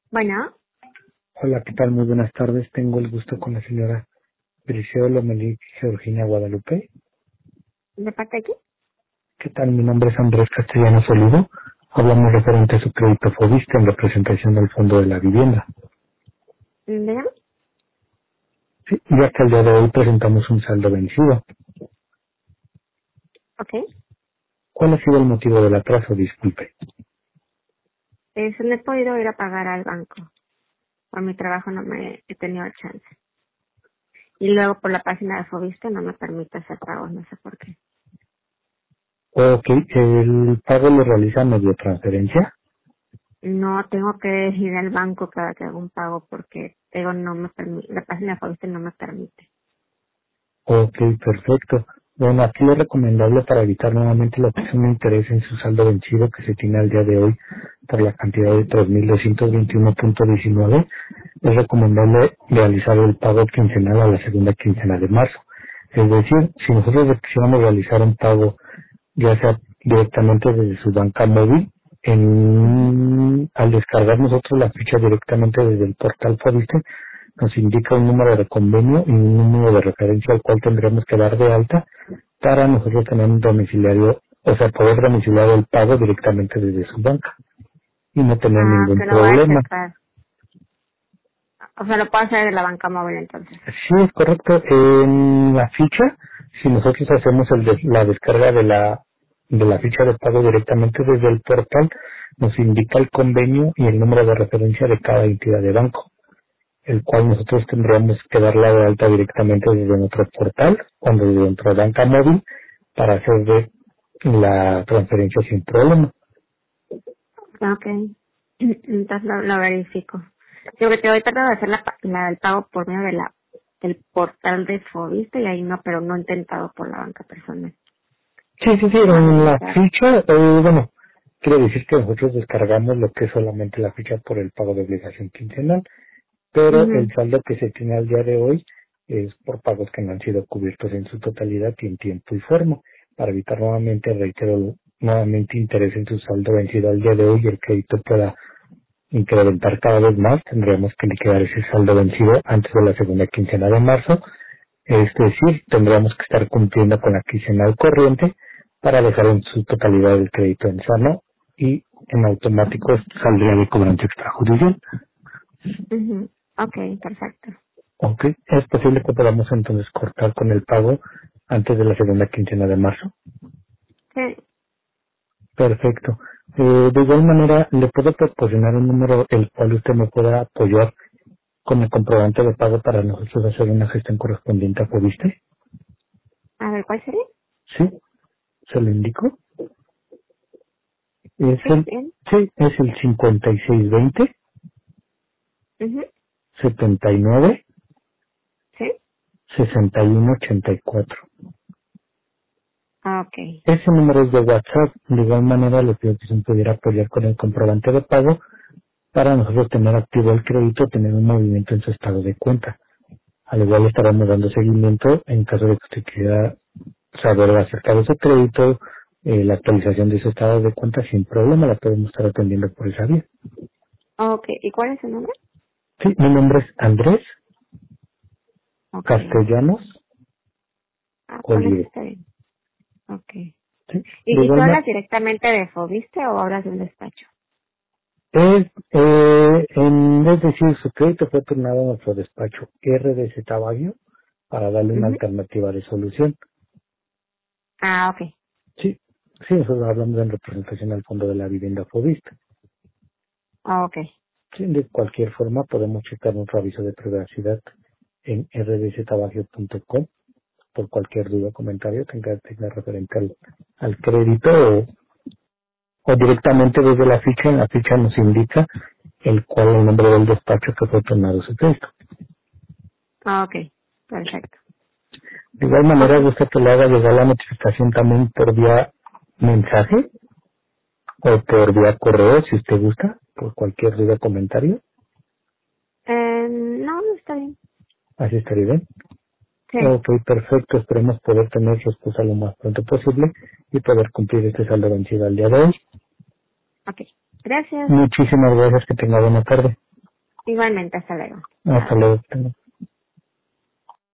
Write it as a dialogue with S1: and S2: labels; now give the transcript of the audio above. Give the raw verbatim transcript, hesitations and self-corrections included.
S1: Bueno,
S2: Hola, ¿qué tal? Muy buenas tardes. Tengo el gusto con la señora Eliseo Lomelí Georgina Guadalupe.
S1: ¿de parte de aquí?
S2: ¿Qué tal? Mi nombre es Andrés Castellano Solido. Hablamos referente a su crédito Fobiste en representación del Fondo de la Vivienda.
S1: Dígame.
S2: Sí, ya que el día de hoy presentamos un saldo vencido.
S1: Ok.
S2: ¿Cuál ha sido el motivo del atraso? Disculpe.
S1: Eso no he podido ir a pagar al banco. Por mi trabajo no me he tenido chance. Y luego por la página de Fobiste no me permite hacer pagos, no sé por qué.
S2: Ok, ¿el pago lo realiza medio transferencia?
S1: No tengo que ir al banco cada que hago un pago porque digo, no me permite, la página de Fobiste no me permite.
S2: Ok, perfecto. Bueno, aquí lo recomendable para evitar nuevamente la obtención de interés en su saldo vencido que se tiene al día de hoy por la cantidad de tres mil doscientos veintiuno punto diecinueve, es recomendable realizar el pago quincenal a la segunda quincena de marzo. Es decir, si nosotros quisiéramos realizar un pago ya sea directamente desde su banca móvil,
S1: Ujú.
S2: en, al descargar nosotros la ficha directamente desde el portal Fobiste, nos indica un número de convenio y un número de referencia al cual tendremos que dar de alta para nosotros tener un domiciliario, o sea, poder domiciliar el pago directamente desde su banca y no tener
S1: Ah,
S2: ningún
S1: que lo voy a
S2: problema.
S1: checar. O sea, lo puedo hacer de la banca móvil entonces.
S2: Sí, es correcto. En la ficha, si nosotros hacemos el des- la descarga de la de la ficha de pago directamente desde el portal, nos indica el convenio y el número de referencia de cada entidad de banco, el cual nosotros tendríamos que darla de alta directamente desde nuestro portal o desde nuestra banca móvil para hacer de la transferencia sin problema.
S1: Ok. Entonces lo, lo verifico. Yo que te voy a tratar de hacer la, pa- la, el pago por medio de la del portal de Fobiste y ahí no, pero no he intentado por la banca personal.
S2: Sí, sí, sí,
S1: A
S2: en la
S1: revisar.
S2: ficha, eh, bueno, quiere decir que nosotros descargamos lo que es solamente la ficha por el pago de obligación quincenal, pero el
S1: Mhm.
S2: saldo que se tiene al día de hoy es por pagos que no han sido cubiertos en su totalidad y en tiempo y forma. Para evitar nuevamente, reitero, nuevamente interés en su saldo vencido al día de hoy y el crédito pueda incrementar cada vez más, tendríamos que liquidar ese saldo vencido antes de la segunda quincena de marzo. Es decir, tendríamos que estar cumpliendo con la quincenal corriente para dejar en su totalidad el crédito en sano y en automático saldría de cobranza extrajudicial.
S1: Mhm. Okay, perfecto.
S2: Ok, es posible que podamos entonces cortar con el pago antes de la segunda quincena de marzo.
S1: Sí.
S2: Perfecto. Eh, de igual manera, le puedo proporcionar un número el cual usted me pueda apoyar con el comprobante de pago para nosotros hacer una gestión correspondiente a Fobiste.
S1: A ver, ¿cuál sería?
S2: Sí, se lo indico. Es
S1: Sí,
S2: el,
S1: bien.
S2: sí, es el cincuenta y seis veinte
S1: Mhm.
S2: setenta y nueve
S1: Sí.
S2: sesenta y uno ochenta y cuatro.
S1: Okay.
S2: Ese número es de WhatsApp. De igual manera, le pido que se me pudiera apoyar con el comprobante de pago para nosotros tener activo el crédito, tener un movimiento en su estado de cuenta. Al igual estaremos dando seguimiento en caso de que usted quiera saber acerca de su crédito, eh, la actualización de su estado de cuenta sin problema, la podemos estar atendiendo por esa vía.
S1: Okay. ¿Y cuál es su nombre?
S2: Sí, mi nombre es Andrés
S1: Okay.
S2: Castellanos
S1: Ah, con eso
S2: Olivo.
S1: está bien. Okay.
S2: Sí, de
S1: ¿Y, y tú
S2: igual
S1: hablas
S2: manera,
S1: directamente de Fobiste o hablas de un despacho?
S2: es, eh, en, es decir, su crédito fue turnado a nuestro despacho R D Z Baguio para darle una
S1: Mhm.
S2: alternativa de solución.
S1: Ah, okay.
S2: Sí, sí, nosotros hablamos en representación al Fondo de la Vivienda Fobista.
S1: Ah, okay.
S2: Sí, de cualquier forma podemos checar nuestro aviso de privacidad en r d z bagio punto com por cualquier duda o comentario tenga, tenga referente al, al crédito o, o directamente desde la ficha. En la ficha nos indica el cual el nombre del despacho que fue turnado su crédito.
S1: Ah, okay. Perfecto.
S2: De igual manera,
S1: Okay.
S2: gusta que le haga llegar la notificación también por vía mensaje o por vía correo, si usted gusta, por cualquier duda o comentario.
S1: Eh, no, no está bien.
S2: Así estaría bien.
S1: Sí.
S2: Ok, perfecto. Esperemos poder tener respuesta lo más pronto posible y poder cumplir este saldo vencido al día de hoy.
S1: Okay. Gracias.
S2: Muchísimas gracias. Que tenga buena tarde.
S1: Igualmente, hasta luego.
S2: Hasta luego.